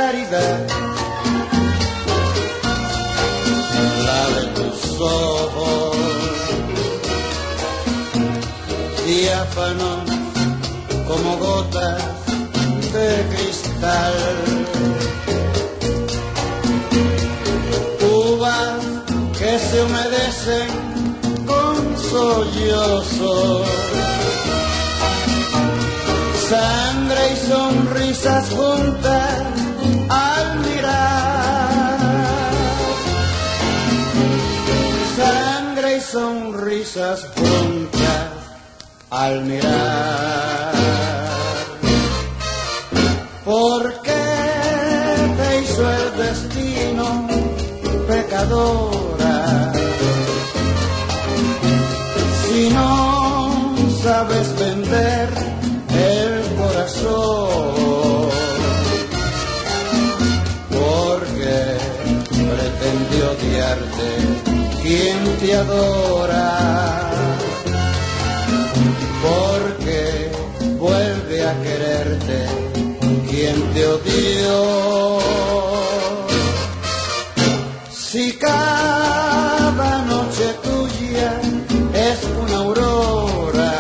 claridad, la de tus ojos, diáfanos como gotas de cristal, uvas que se humedecen con sollozos, sangre y sonrisas juntas al mirar, sangre y sonrisas juntas al mirar. ¿Por qué te hizo el destino pecadora? Si no sabes vender el corazón, porque pretende odiarte quien te adora, porque vuelve a quererte quien te odió. Si cada noche tuya es una aurora,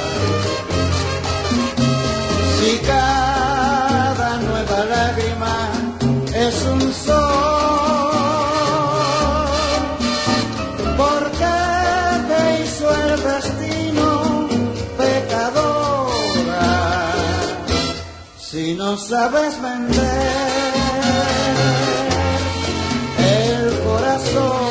si cada nueva lágrima es un sol, ¿por qué te hizo el destino pecadora? Si no sabes vender el corazón.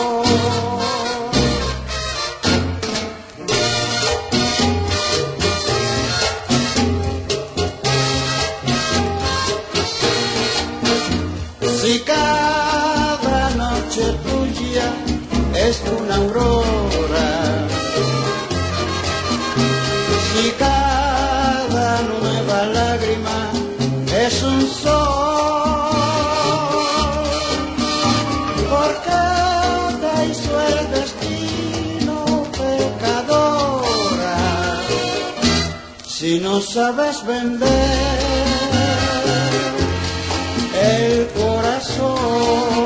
Si cada noche tuya es una aurora, si cada nueva lágrima es un sol, ¿por qué te hizo el destino pecadora? Si no sabes vender el corazón.